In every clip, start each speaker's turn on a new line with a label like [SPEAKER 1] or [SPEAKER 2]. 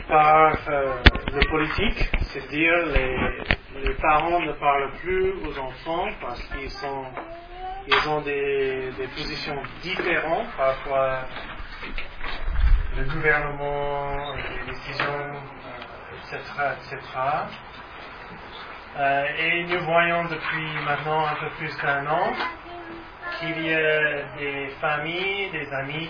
[SPEAKER 1] par le politique, c'est-à-dire les parents ne parlent plus aux enfants parce qu'ils ont des positions différentes par rapport à le gouvernement, les décisions, etc. Et nous voyons depuis maintenant un peu plus d'1 an qu'il y a des familles, des amis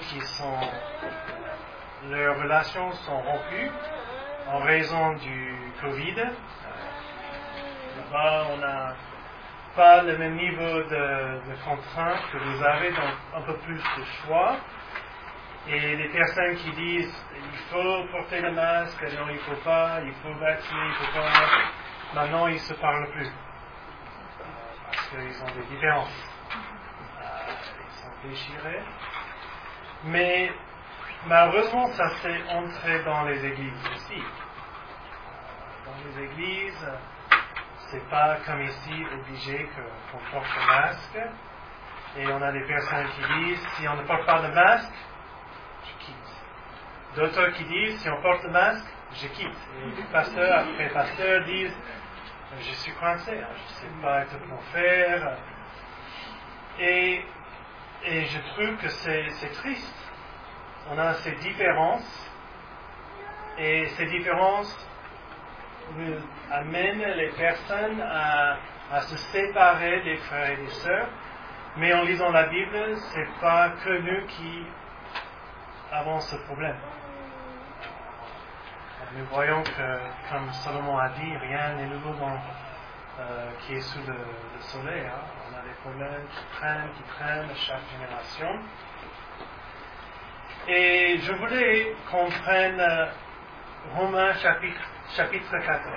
[SPEAKER 1] leurs relations sont rompues en raison du Covid. Là-bas, on n'a pas le même niveau de contraintes que vous avez, donc un peu plus de choix. Et les personnes qui disent il faut porter le masque, non il ne faut pas, il faut vacciner, il ne faut pas, maintenant ils ne se parlent plus. Parce qu'ils ont des différences. Ils sont déchirés. Mais malheureusement, ça s'est entré dans les églises aussi. Dans les églises, c'est pas comme ici obligé qu'on porte le masque. Et on a des personnes qui disent si on ne porte pas de masque, je quitte. D'autres qui disent si on porte le masque, je quitte. Et pasteur après pasteur disent je suis coincé, je ne sais pas exactement faire. Et je trouve que c'est triste. On a ces différences, et ces différences amènent les personnes à se séparer des frères et des sœurs. Mais en lisant la Bible, c'est pas que nous qui avons ce problème. Nous voyons que, comme Salomon a dit, rien n'est nouveau qui est sous le soleil. On a des problèmes qui prennent chaque génération. Et je voulais qu'on prenne Romains chapitre 14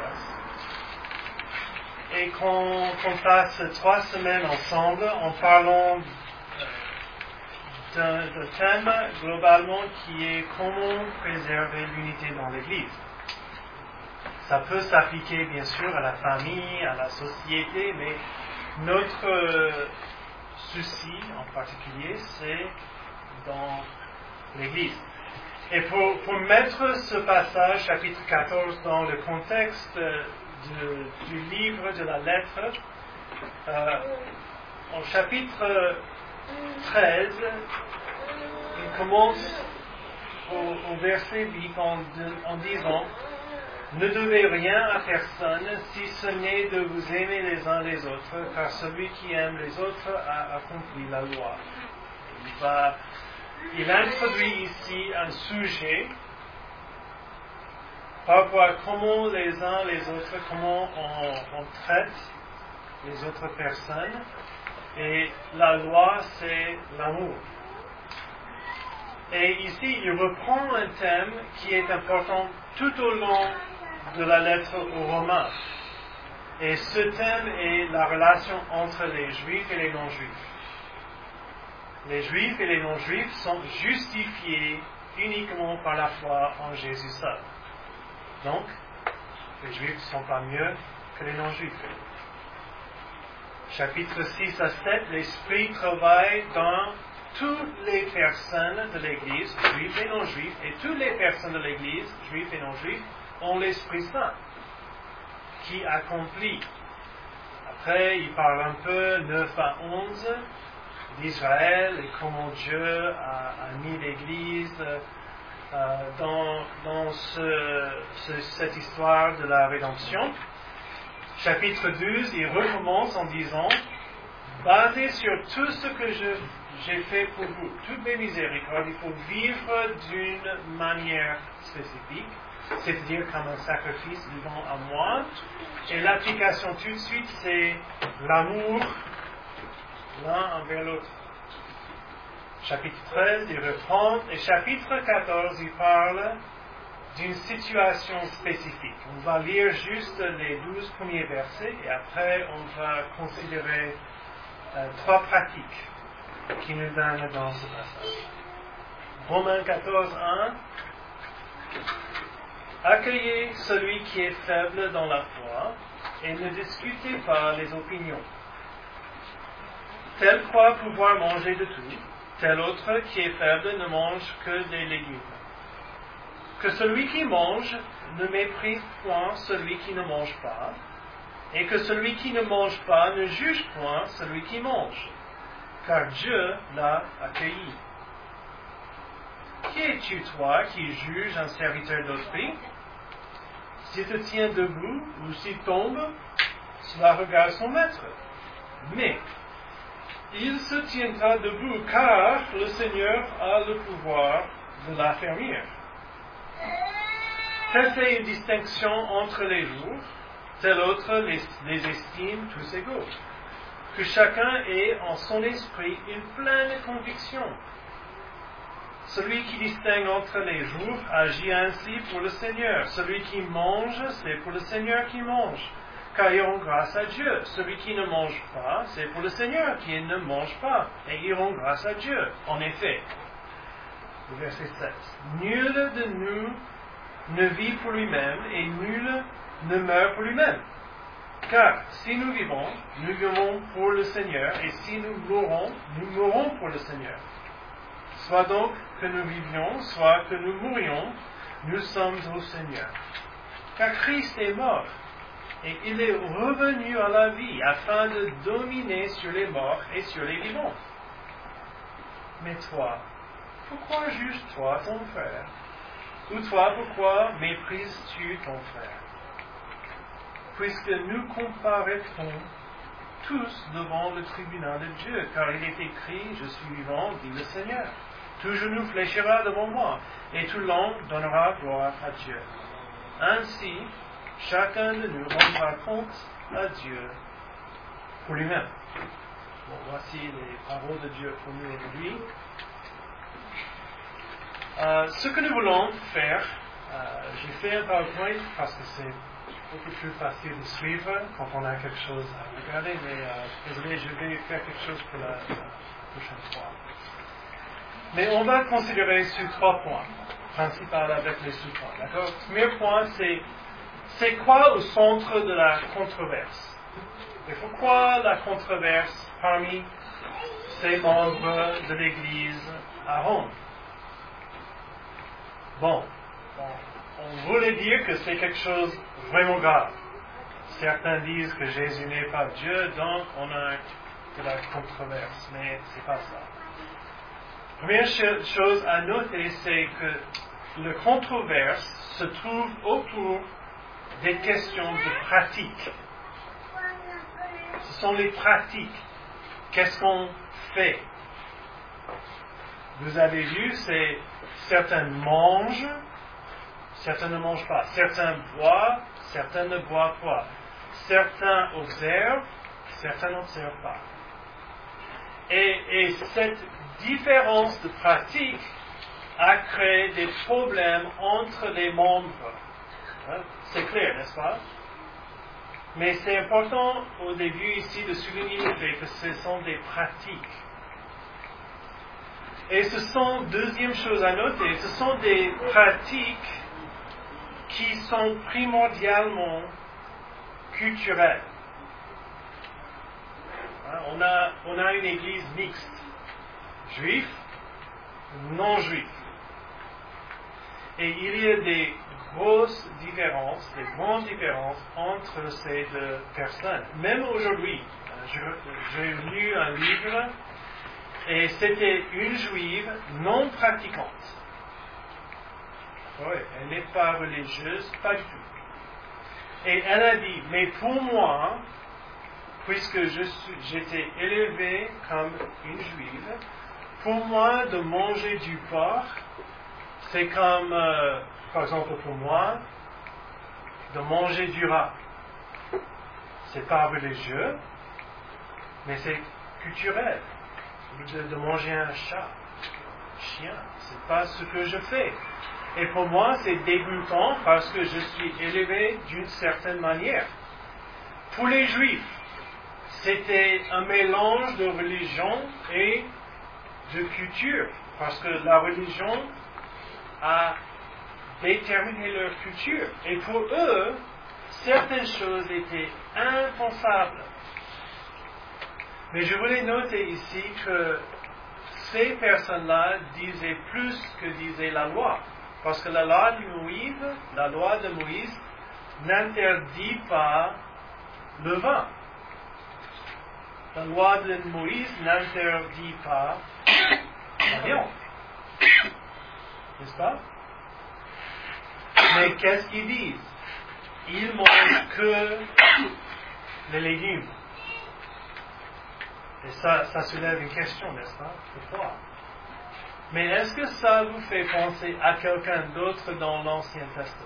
[SPEAKER 1] et qu'on passe 3 semaines ensemble en parlant d'un thème globalement qui est comment préserver l'unité dans l'Église. Ça peut s'appliquer bien sûr à la famille, à la société, mais notre souci en particulier, c'est dans l'Église. Et pour mettre ce passage, chapitre 14, dans le contexte du livre de la lettre, en chapitre 13, il commence au verset 8 en disant « Ne devez rien à personne si ce n'est de vous aimer les uns les autres, car celui qui aime les autres a accompli la loi. » Il introduit ici un sujet par rapport à comment les uns les autres, comment on traite les autres personnes. Et la loi, c'est l'amour. Et ici, il reprend un thème qui est important tout au long de la lettre aux Romains. Et ce thème est la relation entre les Juifs et les non-Juifs. Les Juifs et les non-Juifs sont justifiés uniquement par la foi en Jésus seul. Donc, les Juifs ne sont pas mieux que les non-Juifs. Chapitre 6 à 7, l'Esprit travaille dans toutes les personnes de l'Église, Juifs et non-Juifs, et toutes les personnes de l'Église, Juifs et non-Juifs, ont l'Esprit Saint qui accomplit. Après, il parle un peu 9 à 11 d'Israël et comment Dieu a mis l'Église dans cette histoire de la rédemption. Chapitre 12, il recommence en disant « Basé sur tout ce que j'ai fait pour vous, toutes mes miséricordes, il faut vivre d'une manière spécifique, c'est-à-dire comme un sacrifice vivant à moi. » Et l'application tout de suite, c'est l'amour l'un envers l'autre. Chapitre 13, il reprend, et chapitre 14, il parle d'une situation spécifique. On va lire juste les 12 premiers versets, et après on va considérer 3 pratiques qui nous donnent dans ce passage. Romains 14, 1. Accueillez celui qui est faible dans la foi, et ne discutez pas les opinions. Tel croit pouvoir manger de tout, tel autre qui est faible ne mange que des légumes. que celui qui mange ne méprise point celui qui ne mange pas, et que celui qui ne mange pas ne juge point celui qui mange, car Dieu l'a accueilli. Qui es-tu, toi, qui juges un serviteur d'autrui? S'il te tient debout ou s'il tombe, cela regarde son maître. Mais il se tiendra debout, car le Seigneur a le pouvoir de l'affermir. Tel fait une distinction entre les jours, tel autre les estime tous égaux. Que chacun ait en son esprit une pleine conviction. Celui qui distingue entre les jours agit ainsi pour le Seigneur. Celui qui mange, c'est pour le Seigneur qui mange, car ils rend grâce à Dieu. Celui qui ne mange pas, c'est pour le Seigneur qui ne mange pas, et ils rend grâce à Dieu. En effet, le verset 7. Nul de nous ne vit pour lui-même, et nul ne meurt pour lui-même. Car si nous vivons pour le Seigneur, et si nous mourrons pour le Seigneur. Soit donc que nous vivions, soit que nous mourions, nous sommes au Seigneur. Car Christ est mort, et il est revenu à la vie, afin de dominer sur les morts et sur les vivants. Mais toi, pourquoi juges-toi ton frère? Ou toi, pourquoi méprises-tu ton frère? Puisque nous comparaîtrons tous devant le tribunal de Dieu, car il est écrit, je suis vivant, dit le Seigneur. Tout genou fléchira devant moi, et tout langue donnera gloire à Dieu. Ainsi, chacun de nous rendra compte à Dieu pour lui-même. Bon, voici les paroles de Dieu pour nous aujourd'hui. Ce que nous voulons faire, j'ai fait un PowerPoint parce que c'est beaucoup plus facile de suivre quand on a quelque chose à regarder, mais désolé, je vais faire quelque chose pour la prochaine fois. Mais on va considérer sur 3 points principaux avec les sous-points. D'accord? Le premier point, c'est quoi au centre de la controverse? Et pourquoi la controverse parmi ces membres de l'Église à Rome? Bon, on voulait dire que c'est quelque chose de vraiment grave. Certains disent que Jésus n'est pas Dieu, donc on a de la controverse, mais c'est pas ça. Première chose à noter, c'est que la controverse se trouve autour des questions de pratique. Ce sont les pratiques. Qu'est-ce qu'on fait? Vous avez vu, c'est certains mangent, certains ne mangent pas. Certains boivent, certains ne boivent pas. Certains observent, certains n'observent pas. Et cette différence de pratique a créé des problèmes entre les membres. C'est clair, n'est-ce pas? Mais c'est important au début ici de souligner le fait que ce sont des pratiques. Et ce sont, deuxième chose à noter, ce sont des pratiques qui sont primordialement culturelles. On a une église mixte. Juifs, non-juifs. Et il y a des grosses différences, des grandes différences entre ces deux personnes. Même aujourd'hui, j'ai lu un livre et c'était une juive non pratiquante. Oui, elle n'est pas religieuse, pas du tout. Et elle a dit, mais pour moi, puisque j'étais élevé comme une juive, pour moi, de manger du porc, c'est comme, par exemple pour moi, de manger du rat. C'est pas religieux, mais c'est culturel. De manger un chat, un chien, c'est pas ce que je fais. Et pour moi, c'est dégoûtant parce que je suis élevé d'une certaine manière. Pour les Juifs, c'était un mélange de religion et de culture, parce que la religion a déterminé leur culture. Et pour eux, certaines choses étaient impensables. Mais je voulais noter ici que ces personnes-là disaient plus que disait la loi. Parce que la loi de Moïse n'interdit pas le vin. La loi de Moïse n'interdit pas la viande. N'est-ce pas? Mais qu'est-ce qu'ils disent? Ils mangent que les légumes. Et ça soulève une question, n'est-ce pas? Pourquoi? Mais est-ce que ça vous fait penser à quelqu'un d'autre dans l'Ancien Testament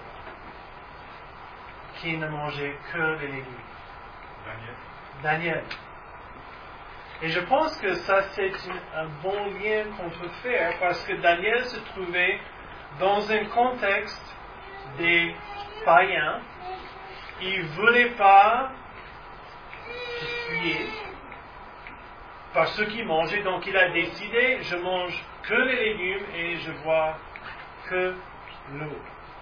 [SPEAKER 1] qui ne mangeait que les légumes? Daniel. Et je pense que ça c'est un bon lien qu'on peut faire parce que Daniel se trouvait dans un contexte des païens. Il ne voulait pas se tuer par ceux qui mangeaient, donc il a décidé, je mange que les légumes et je bois que l'eau.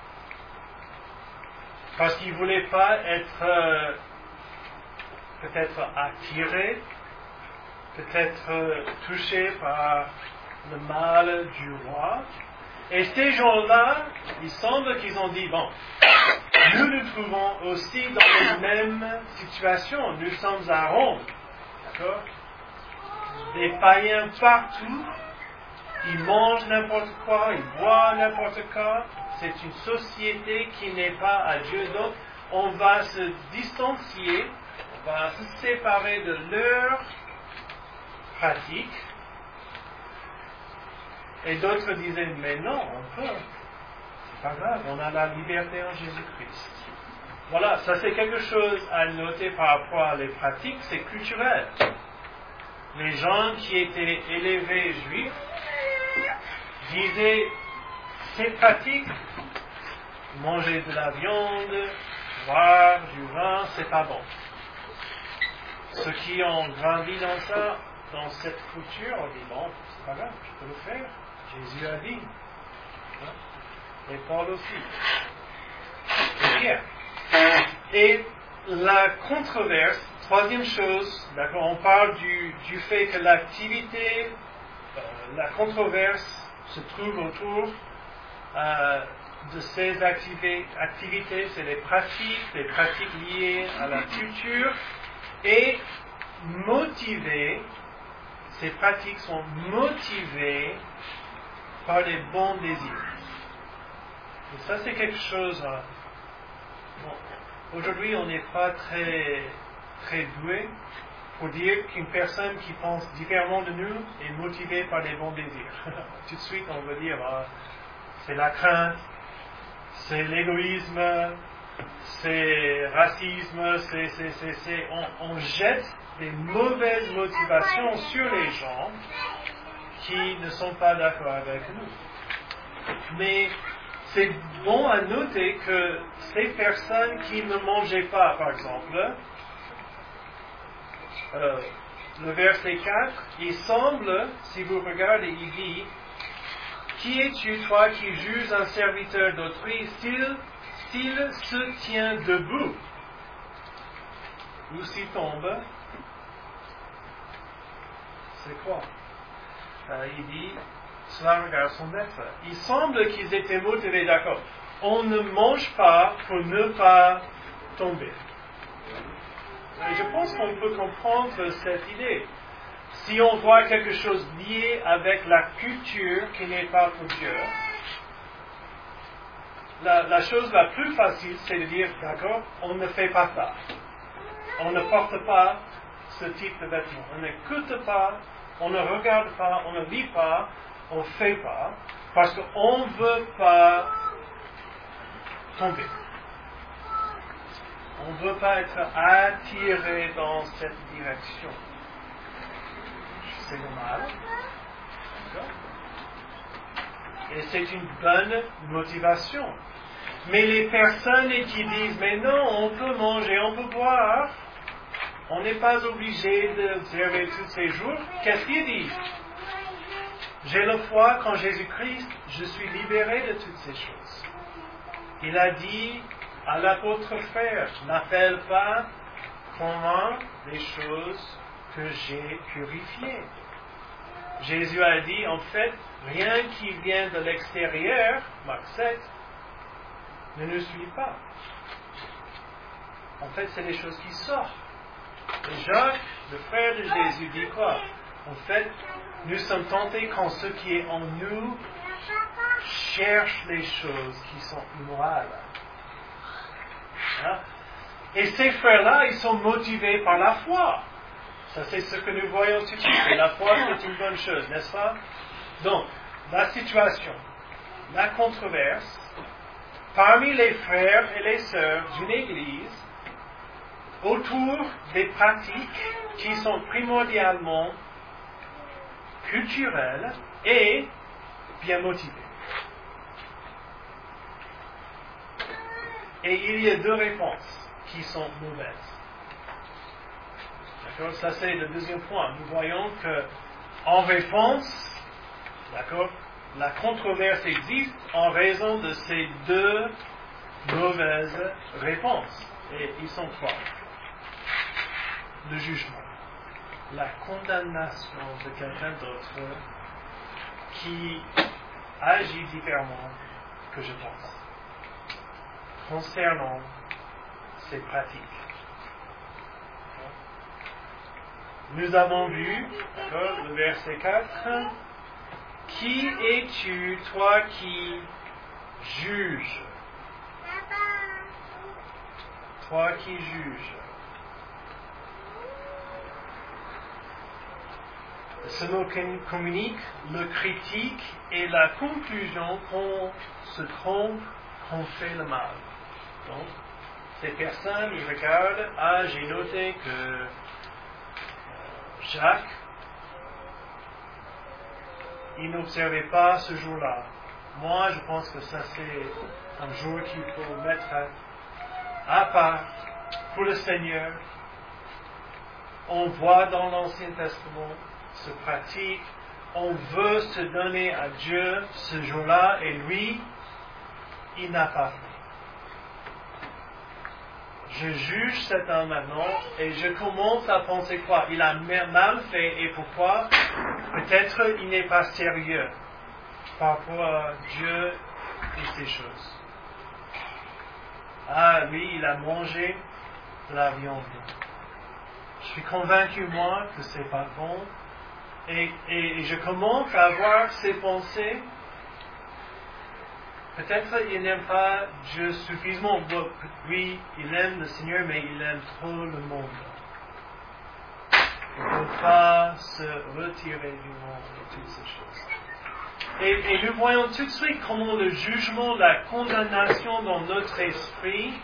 [SPEAKER 1] Parce qu'il ne voulait pas être peut-être attiré, peut-être touché par le mal du roi. Et ces gens-là, il semble qu'ils ont dit, bon, nous nous trouvons aussi dans les mêmes situations. Nous sommes à Rome, d'accord? Des païens partout, ils mangent n'importe quoi, ils boivent n'importe quoi. C'est une société qui n'est pas à Dieu. Donc, on va se distancier, on va se séparer de leurs pratiques. Et d'autres disaient, mais non, on peut. C'est pas grave, on a la liberté en Jésus-Christ. Voilà, ça c'est quelque chose à noter par rapport à les pratiques, c'est culturel. Les gens qui étaient élevés juifs disaient, ces pratiques, manger de la viande, boire du vin, c'est pas bon. Ceux qui ont grandi dans ça, dans cette culture, on dit, bon, c'est pas grave, je peux le faire. Jésus a dit. Et Paul aussi. C'est bien. Et la controverse, troisième chose, d'accord, on parle du fait que l'activité, la controverse se trouve autour de ces activités, c'est les pratiques liées à la culture, et motivées, ces pratiques sont motivées par des bons désirs. Et ça, c'est quelque chose. Aujourd'hui, on n'est pas très doué pour dire qu'une personne qui pense différemment de nous est motivée par des bons désirs. Tout de suite, on veut dire c'est la crainte, c'est l'égoïsme, c'est racisme, on jette des mauvaises motivations sur les gens qui ne sont pas d'accord avec nous. Mais c'est bon à noter que ces personnes qui ne mangeaient pas, par exemple, le verset 4, il semble, si vous regardez, il dit, qui es-tu, toi, qui juges un serviteur d'autrui s'il se tient debout ou s'il tombe? C'est quoi? Il dit, cela regarde son être. Il semble qu'ils étaient motivés, d'accord. On ne mange pas pour ne pas tomber. Et je pense qu'on peut comprendre cette idée. Si on voit quelque chose lié avec la culture qui n'est pas pour Dieu, la chose la plus facile, c'est de dire, d'accord, on ne fait pas ça. On ne porte pas ce type de vêtements. On n'écoute pas, on ne regarde pas, on ne lit pas, on ne fait pas, parce qu'on ne veut pas tomber. On ne veut pas être attiré dans cette direction. C'est normal. Et c'est une bonne motivation. Mais les personnes qui disent, mais non, on peut manger, on peut boire, on n'est pas obligé d'observer tous ces jours, qu'est-ce qu'ils disent? J'ai la foi qu'en Jésus-Christ, je suis libéré de toutes ces choses. Il a dit à l'apôtre frère, n'appelle pas comment les choses que j'ai purifiées. Jésus a dit, en fait, rien qui vient de l'extérieur, Marc 7, ne nous suit pas. En fait, c'est des choses qui sortent. Et Jacques, le frère de Jésus, dit quoi? En fait, nous sommes tentés quand ce qui est en nous cherche les choses qui sont immorales. Hein? Et ces frères-là, ils sont motivés par la foi. Ça, c'est ce que nous voyons tout de suite. Et la foi, c'est une bonne chose, n'est-ce pas? Donc, la situation, la controverse, parmi les frères et les sœurs d'une Église, autour des pratiques qui sont primordialement culturelles et bien motivées. Et il y a deux réponses qui sont mauvaises. D'accord? Ça, c'est le deuxième point. Nous voyons que, en réponse, d'accord, la controverse existe en raison de ces deux mauvaises réponses. Et ils sont quoi? Le jugement, la condamnation de quelqu'un d'autre qui agit différemment que je pense concernant ces pratiques. Nous avons vu, d'accord, le verset 4, qui es-tu, toi qui juges? Toi qui juges. Ce mot communique le critique et la conclusion qu'on se trompe, qu'on fait le mal. Donc, ces personnes, ils regardent, ah, j'ai noté que Jacques, il n'observait pas ce jour-là. Moi, je pense que ça, c'est un jour qu'il faut mettre à part pour le Seigneur. On voit dans l'Ancien Testament se pratique, on veut se donner à Dieu ce jour-là, et lui, il n'a pas fait. Je juge cet homme maintenant, et je commence à penser quoi? Il a mal fait, et pourquoi? Peut-être il n'est pas sérieux par rapport à Dieu et ces choses. Ah, lui, il a mangé de la viande. Je suis convaincu, moi, que c'est pas bon. Et je commence à avoir ces pensées. Peut-être il n'aime pas Dieu suffisamment. Oui, il aime le Seigneur, mais il aime trop le monde. Il ne peut pas se retirer du monde et toutes ces choses. Et nous voyons tout de suite comment le jugement, la condamnation dans notre esprit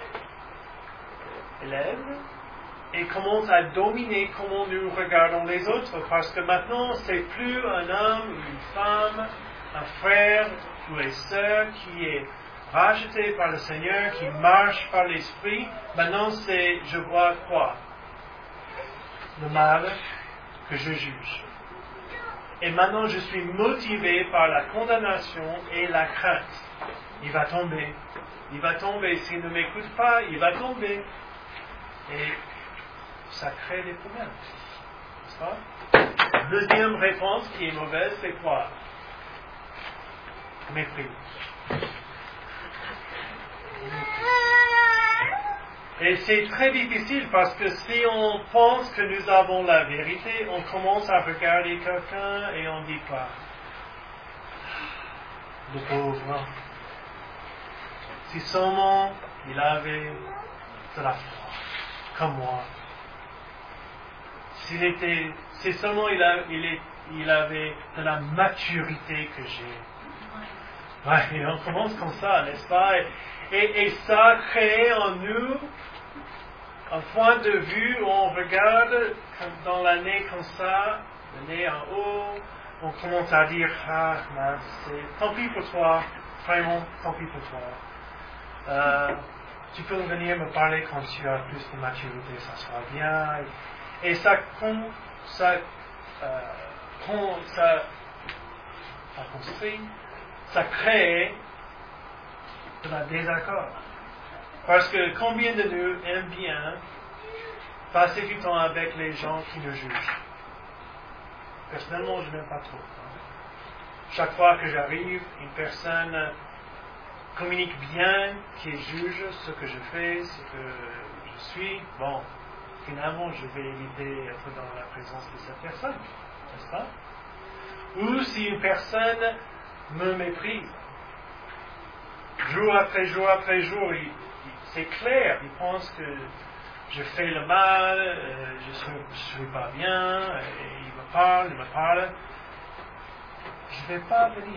[SPEAKER 1] élève et commence à dominer comment nous regardons les autres, parce que maintenant, c'est plus un homme, une femme, un frère ou une sœur qui est racheté par le Seigneur, qui marche par l'Esprit. Maintenant, c'est, je vois quoi? Le mal que je juge. Et maintenant, je suis motivé par la condamnation et la crainte. Il va tomber. Il va tomber. S'il ne m'écoute pas, il va tomber. Et ça crée des problèmes. N'est-ce pas? Deuxième réponse qui est mauvaise, c'est quoi? Mépris. Et c'est très difficile parce que si on pense que nous avons la vérité, on commence à regarder quelqu'un et on dit quoi? Le pauvre. Si seulement il avait de la foi, comme moi. Si seulement il avait de la maturité que j'ai. Ouais, et on commence comme ça, n'est-ce pas? Et ça crée en nous un point de vue où on regarde dans l'année comme ça, le nez en haut, on commence à dire, ah, mince, tant pis pour toi, vraiment, tant pis pour toi. Tu peux venir me parler quand tu as plus de maturité, ça sera bien. Et ça construit, ça crée de la désaccord. Parce que combien de nous aiment bien passer du temps avec les gens qui nous jugent? Personnellement, je n'aime pas trop. Chaque fois que j'arrive, une personne communique bien, qui juge ce que je fais, ce que je suis. Bon, finalement, je vais éviter d'être dans la présence de cette personne, n'est-ce pas? Ou si une personne me méprise, jour après jour après jour, c'est clair, il pense que je fais le mal, je ne suis pas bien, et il me parle. Je ne vais pas venir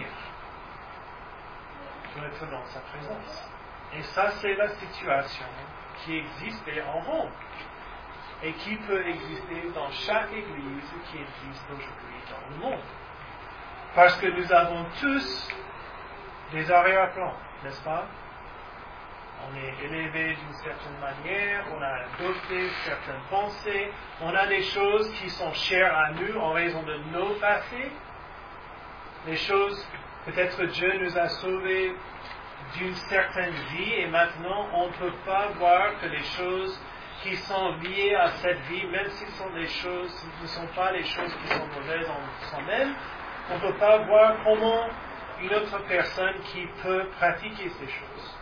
[SPEAKER 1] pour être dans sa présence. Et ça, c'est la situation qui existait en Rome et qui peut exister dans chaque église qui existe aujourd'hui dans le monde. Parce que nous avons tous des arrière-plans, n'est-ce pas? On est élevé d'une certaine manière, on a adopté certaines pensées, on a des choses qui sont chères à nous en raison de nos passés. Les choses, peut-être Dieu nous a sauvés d'une certaine vie et maintenant on ne peut pas voir que les choses qui sont liées à cette vie, même si ce sont des choses, ce ne sont pas les choses qui sont mauvaises en soi-même, on ne peut pas voir comment une autre personne qui peut pratiquer ces choses.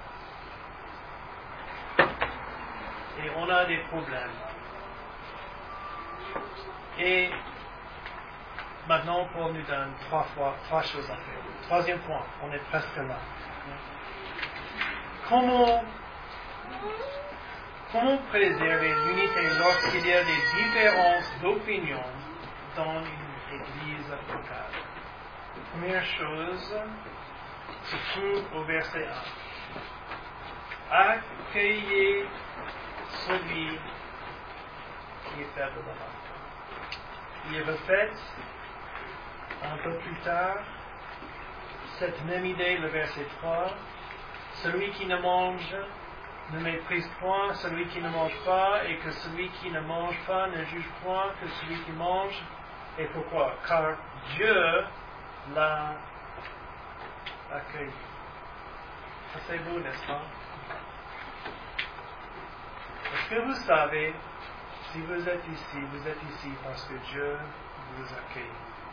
[SPEAKER 1] Et on a des problèmes. Et maintenant, Paul nous donne trois choses à faire. Troisième point, on est presque là. Comment préserver l'unité lorsqu'il y a des différences d'opinion dans une église locale? Première chose se trouve au verset 1. Accueillez celui qui est faible dans la foi. Il répète un peu plus tard cette même idée, le verset 3. Celui qui ne mange ne méprise point celui qui ne mange pas, et que celui qui ne mange pas ne juge point que celui qui mange. Et pourquoi? Car Dieu l'a accueilli. Ça c'est beau, n'est-ce pas? Est-ce que vous savez, si vous êtes ici parce que Dieu vous accueille.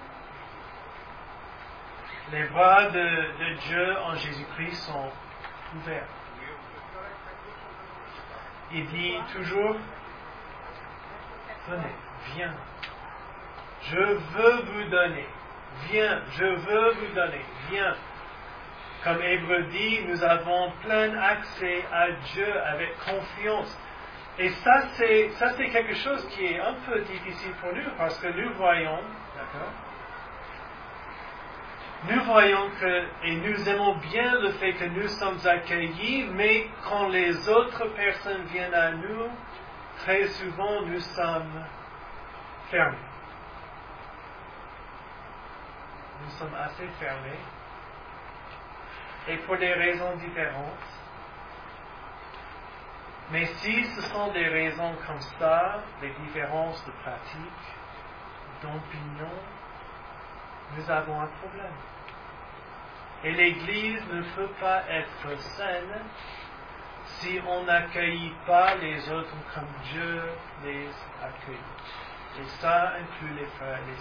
[SPEAKER 1] Les bras de Dieu en Jésus-Christ sont ouverts. Il dit toujours, venez, viens. Je veux vous donner. Viens, je veux vous donner. Viens. Comme Hébreu dit, nous avons plein accès à Dieu avec confiance. Et ça, c'est quelque chose qui est un peu difficile pour nous parce que nous voyons, d'accord? Nous voyons que, et nous aimons bien le fait que nous sommes accueillis, mais quand les autres personnes viennent à nous, très souvent nous sommes fermés. Nous sommes assez fermés, et pour des raisons différentes. Mais si ce sont des raisons comme ça, des différences de pratique, d'opinion, nous avons un problème. Et l'Église ne peut pas être saine si on n'accueille pas les autres comme Dieu les accueille. Et ça inclut les frères et les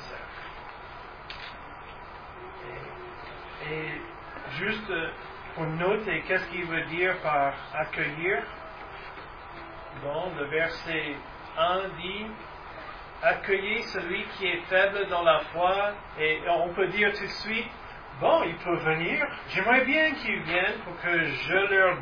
[SPEAKER 1] sœurs. Et juste pour noter, qu'est-ce qu'il veut dire par accueillir? Bon, le verset 1 dit « Accueillez celui qui est faible dans la foi » et on peut dire tout de suite « Bon, il peut venir. J'aimerais bien qu'il vienne pour que je leur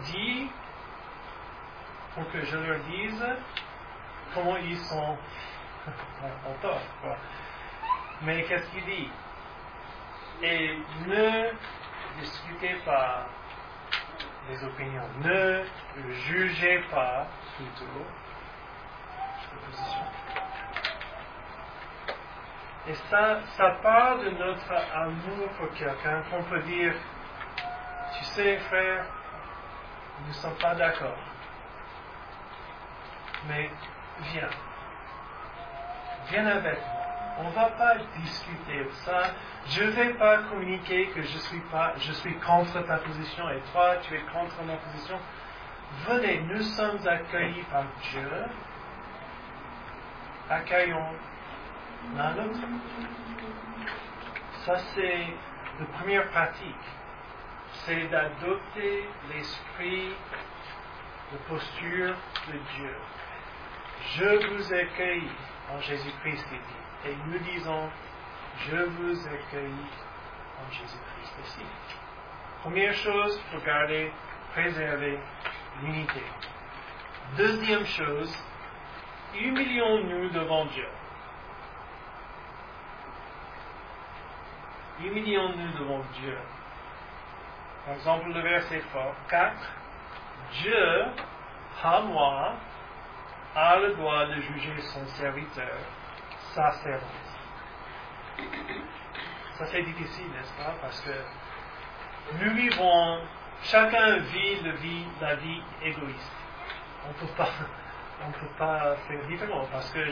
[SPEAKER 1] dise comment ils sont en tort. » Mais qu'est-ce qu'il dit? Et ne discutez pas les opinions. Ne jugez pas, plutôt, la position. Et ça part de notre amour pour quelqu'un qu'on peut dire, tu sais frère, nous ne sommes pas d'accord. Mais viens. Viens avec moi. On ne va pas discuter de ça. Je ne vais pas communiquer que je suis contre ta position et toi, tu es contre ma position. Venez, nous sommes accueillis par Dieu. Accueillons l'un l'autre. Ça, c'est la première pratique. C'est d'adopter l'esprit, la posture de Dieu. Je vous accueille en Jésus-Christ, il dit. Et nous disons, je vous accueille en Jésus-Christ aussi. Première chose, pour garder, préserver l'unité. Deuxième chose, humilions-nous devant Dieu. Humilions-nous devant Dieu. Par exemple, le verset 4. Dieu, pas moi, a le droit de juger son serviteur, sa servante. Ça c'est difficile, n'est-ce pas? Parce que nous vivons, chacun vit la vie égoïste. On ne peut pas faire différent parce que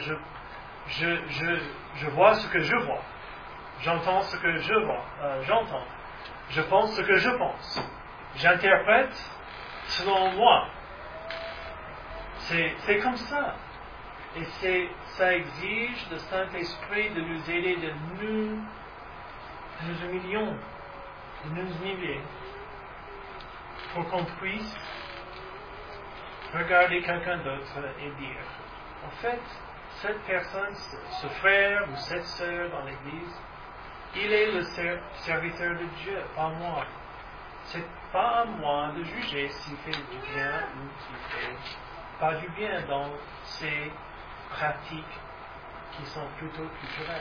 [SPEAKER 1] je vois ce que je vois. J'entends ce que j'entends. Je pense ce que je pense. J'interprète selon moi. C'est comme ça. Et ça exige le Saint-Esprit de nous aider, de nous humilier, pour qu'on puisse regarder quelqu'un d'autre et dire, en fait, cette personne, ce frère ou cette sœur dans l'Église, il est le serviteur de Dieu, pas moi. C'est pas à moi de juger s'il fait du bien ou s'il fait pas du bien dans ces pratiques qui sont plutôt culturelles.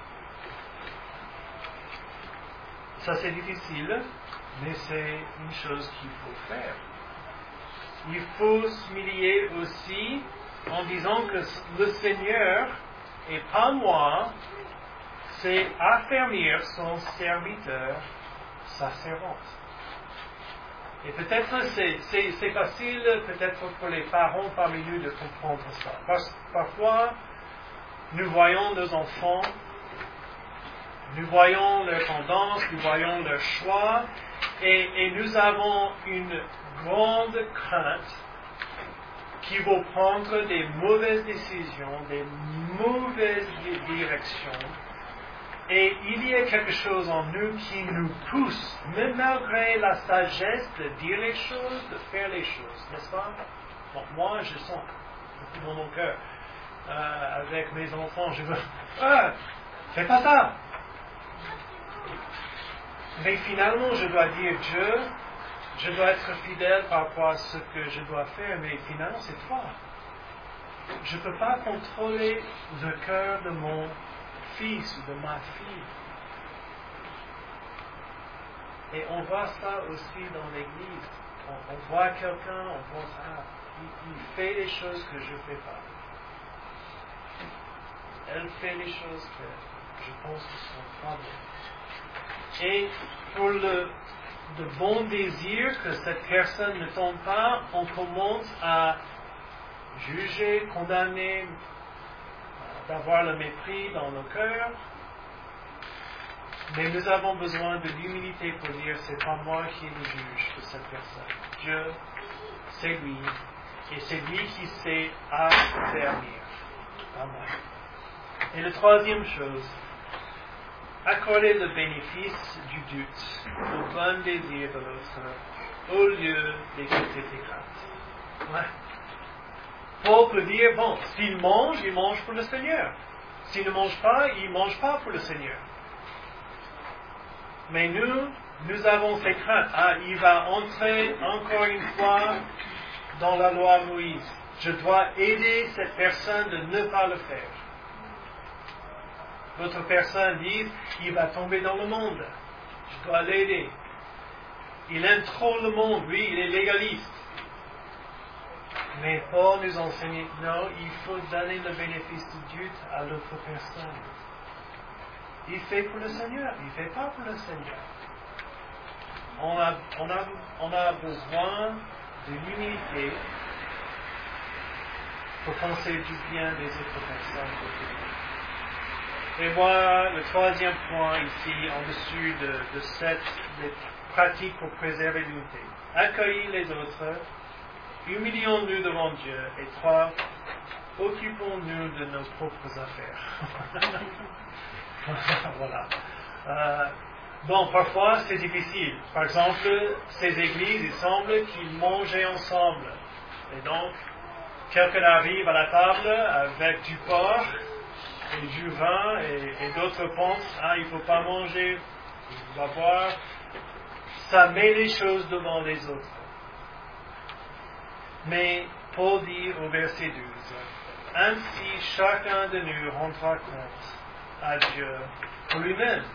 [SPEAKER 1] Ça c'est difficile, mais c'est une chose qu'il faut faire. Il faut s'humilier aussi en disant que le Seigneur et pas moi, c'est affermir son serviteur, sa servante. Et peut-être c'est facile, peut-être pour les parents parmi nous de comprendre ça. Parce que parfois, nous voyons nos enfants, nous voyons leurs tendances, nous voyons leurs choix, et nous avons une grande crainte qu'ils vont prendre des mauvaises décisions, des mauvaises directions. Et il y a quelque chose en nous qui nous pousse, même malgré la sagesse de dire les choses, de faire les choses, n'est-ce pas? Bon, moi, je sens dans mon cœur, avec mes enfants, je veux, fais pas ça! Mais finalement, je dois dire Dieu, je dois être fidèle par rapport à ce que je dois faire, mais finalement, c'est toi. Je ne peux pas contrôler le cœur de mon fils ou de ma fille. Et on voit ça aussi dans l'Église. On voit quelqu'un, on pense, il fait les choses que je ne fais pas. Elle fait les choses que je pense que sont pas bonnes. Et pour le bon désir que cette personne ne tombe pas, on commence à juger, condamner, d'avoir le mépris dans nos cœurs. Mais nous avons besoin de l'humilité pour dire, c'est pas moi qui est le juge de cette personne. Dieu, c'est lui. Et c'est lui qui sait affermir. Pas moi. Et la troisième chose, accorder le bénéfice du doute au bon désir de l'autre, au lieu d'écouter tes craintes. Ouais. Paul peut dire, bon, s'il mange, il mange pour le Seigneur. S'il ne mange pas, il ne mange pas pour le Seigneur. Mais nous avons ces craintes. Il va entrer encore une fois dans la loi Moïse. Je dois aider cette personne de ne pas le faire. D'autres personnes disent, il va tomber dans le monde. Je dois l'aider. Il aime trop le monde, lui, il est légaliste. Mais Paul nous enseigne, non, il faut donner le bénéfice du doute à l'autre personne. Il fait pour le Seigneur, il ne fait pas pour le Seigneur. On a besoin de l'humilité pour penser du bien des autres personnes. Et voilà le troisième point ici, en dessus de cette pratique pour préserver l'unité. Accueillir les autres, humilions-nous devant Dieu. Et 3, occupons-nous de nos propres affaires. Voilà. Bon, parfois c'est difficile. Par exemple, ces églises, il semble qu'ils mangeaient ensemble. Et donc, quelqu'un arrive à la table avec du porc et du vin, et d'autres pensent, il ne faut pas manger, il va boire. Ça met les choses devant les autres. Mais Paul dit au verset 12, ainsi chacun de nous rendra compte à Dieu pour lui-même.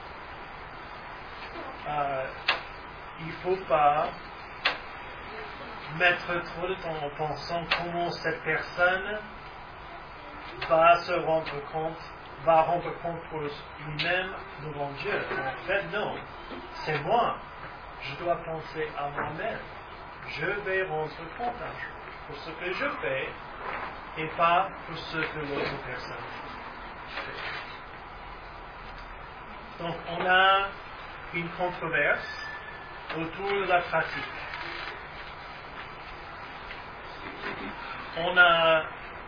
[SPEAKER 1] Il ne faut pas mettre trop de temps en pensant comment cette personne va rendre compte pour lui-même devant Dieu. En fait, non. C'est moi. Je dois penser à moi-même. Je vais rendre compte un jour pour ce que je fais et pas pour ce que l'autre personne fait. Donc, on a une controverse autour de la pratique. On a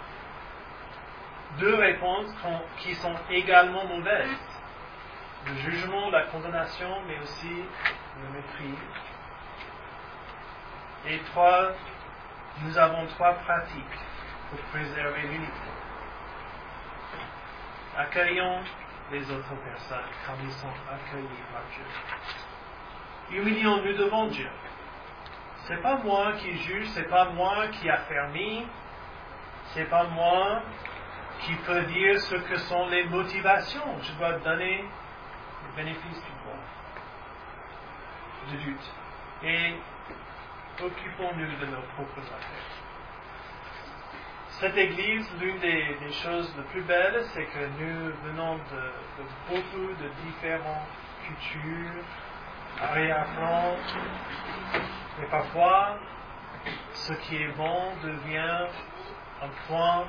[SPEAKER 1] deux réponses qui sont également mauvaises. Le jugement, la condamnation, mais aussi le mépris. Et nous avons trois pratiques pour préserver l'unité. Accueillons les autres personnes comme ils sont accueillis par Dieu. Humilions-nous devant Dieu. C'est pas moi qui juge, c'est pas moi qui affermis, c'est pas moi qui peut dire ce que sont les motivations. Je dois donner le bénéfice du doute. Et occupons-nous de nos propres affaires. Cette Église, l'une des choses les plus belles, c'est que nous venons de beaucoup de différentes cultures, arrière-plans, et parfois, ce qui est bon devient un point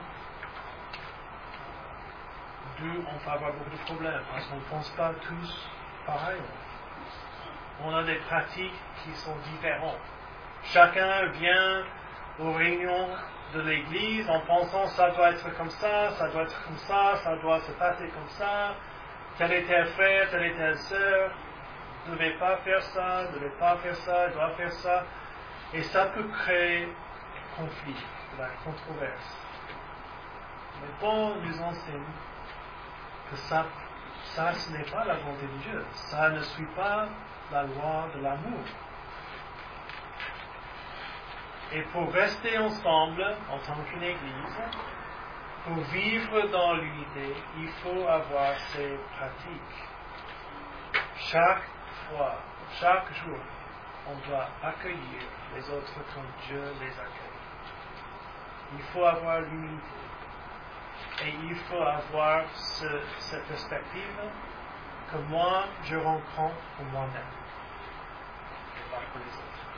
[SPEAKER 1] d'où on peut avoir beaucoup de problèmes, parce qu'on ne pense pas tous pareil. On a des pratiques qui sont différentes. Chacun vient aux réunions de l'Église en pensant ça doit être comme ça doit être comme ça doit se passer comme ça, tel et tel frère, telle et telle sœur ne devait pas faire ça, ne devait pas faire ça, doit faire ça. Et ça peut créer conflit, de la controverse. Mais Paul nous enseigne que ça ce n'est pas la volonté de Dieu. Ça ne suit pas la loi de l'amour. Et pour rester ensemble en tant qu'une Église, pour vivre dans l'unité, il faut avoir ces pratiques. Chaque fois, chaque jour, on doit accueillir les autres comme Dieu les accueille. Il faut avoir l'unité. Et il faut avoir cette perspective que moi, je rends compte pour moi-même. Et pas pour les autres.